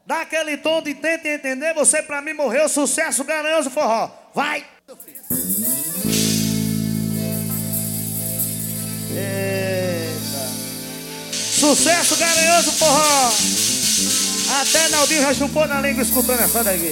Dá aquele tom de tenta entender. Você pra mim morreu, sucesso garanhoso forró. Vai! Eita! Sucesso garanhoso forró. Até Naldinho já chupou na língua escutando essa daqui.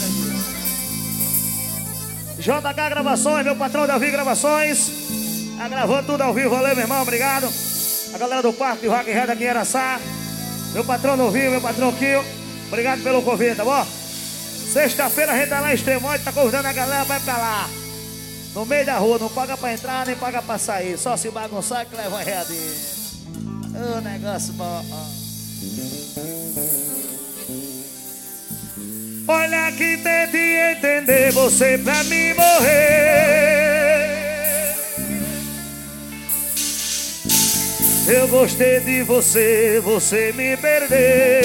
JH Gravações, meu patrão Davi Gravações. Tá gravando tudo ao vivo, valeu meu irmão, obrigado. A galera do Parque de Rock Red aqui em Araçá. Meu patrão Novinho, meu patrão Kio. Obrigado pelo convite, tá bom? Sexta-feira a gente tá lá em Extremóide, tá convidando a galera, vai pra lá. No meio da rua, não paga pra entrar, nem paga pra sair. Só se bagunçar que leva uma readinha. Ô, negócio bom. Olha que tente entender, você pra mim morrer. Eu gostei de você, você me perdeu.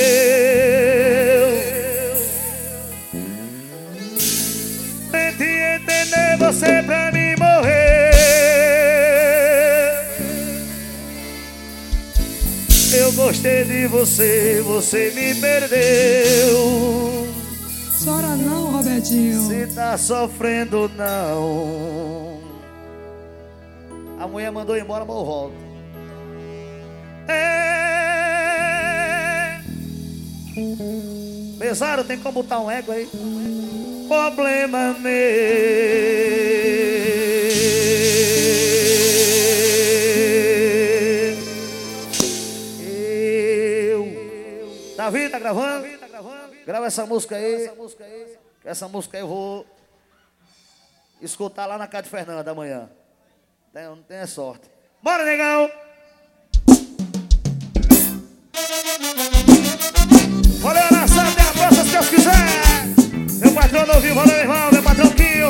Tente entender, você pra mim morrer. Eu gostei de você, você me perdeu. Chora não, Robertinho. Se tá sofrendo, não. A mulher mandou embora, mas eu volto. Pesaram, tem como botar um eco aí? Problema meu. Davi, tá gravando? Grava essa música aí. Essa música aí eu vou escutar lá na casa de Fernanda amanhã. Não tenha sorte. Bora, negão! Valeu, Araçá, até a próxima, se Deus quiser. Meu patrão Novinho, valeu, irmão, meu patrão Quinho.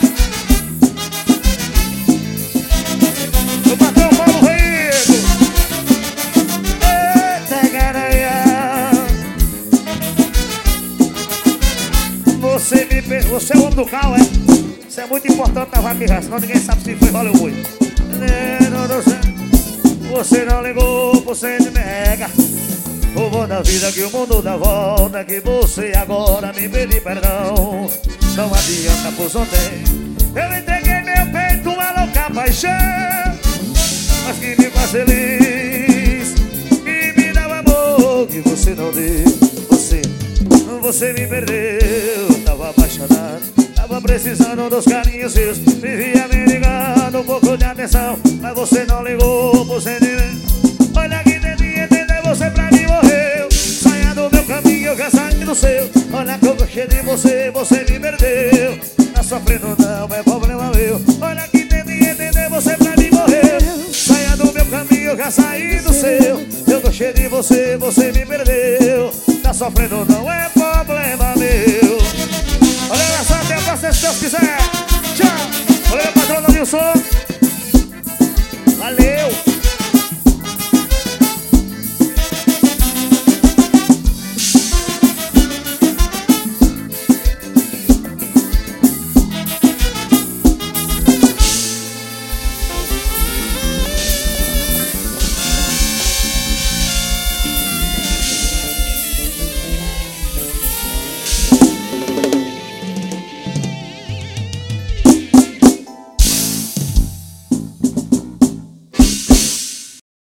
Meu patrão Paulo Reino. Eita, garanha. Você é o homem do carro, é? Isso é muito importante na vaqueira, senão ninguém sabe se foi Hollywood. Você não ligou, você me nega. O bom da vida que o mundo dá volta, que você agora me pede perdão. Não adianta, pois ontem eu entreguei meu peito uma louca paixão, mas que me faz feliz, que me dá o amor que você não deu. Você me perdeu, tava apaixonado, tava precisando dos carinhos seus. Vivia me ligando, um pouco de atenção, mas você não ligou, você nem... Olha que tentei entender, você pra mim morreu. Saia do meu caminho, eu já saí do seu. Olha que eu gostei de você, você me perdeu. Tá sofrendo não, é problema meu. Olha que tentei entender, você pra mim morreu. Saia do meu caminho, eu já saí do seu. Eu gostei de você, você me perdeu. Tá sofrendo não, é problema meu. Olha só, até a próxima, se Deus quiser.